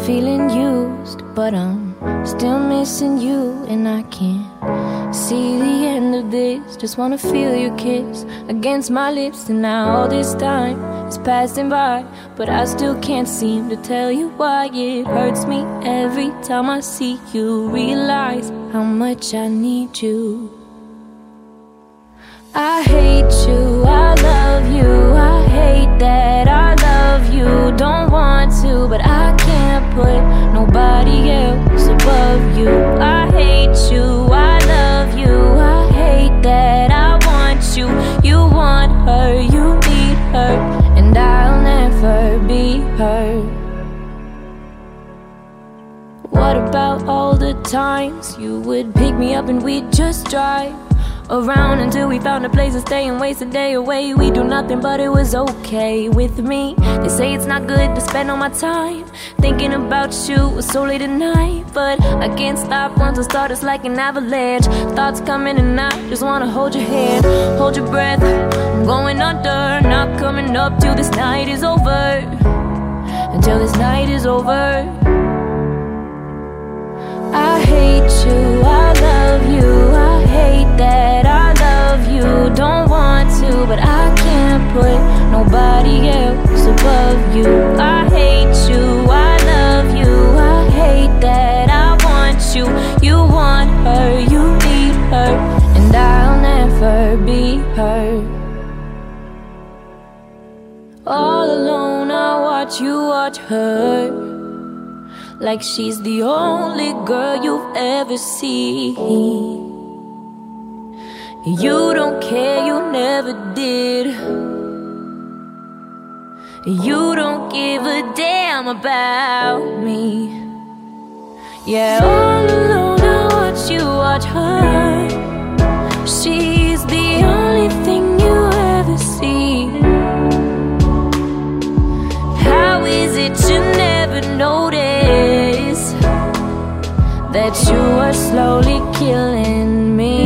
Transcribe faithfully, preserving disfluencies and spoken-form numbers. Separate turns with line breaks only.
feeling used, but I'm still missing you, and I can't see the end of this. Just wanna feel your kiss against my lips, and now all this time is passing by, but I still can't seem to tell you why. It hurts me every time I see you, realize how much I need you. I hate you, I love you, I hate that I love you. Don't want to, but I can't put nobody else above you. I hate you, I love you, I hate that I want you. You want her, you need her, and I'll never be her. What about all the times you would pick me up and we'd just drive around until we found a place to stay and waste a day away? We do nothing, but it was okay with me. They say it's not good to spend all my time thinking about you so late at night, but I can't stop once I start. It's like an avalanche, thoughts coming and I just wanna hold your hand, hold your breath. I'm going under, not coming up till this night is over, until this night is over. I hate you, I love you, I hate that I love you. Don't want to, but I can't put nobody else above you. I hate you, I love you, I hate that I want you. You want her, you need her, and I'll never be her. All alone I watch you watch her, like she's the only girl you've ever seen. You don't care, you never did. You don't give a damn about me. Yeah, all alone I watch you watch her. She's the only thing you ever see. How is it you never notice that you are slowly killing me?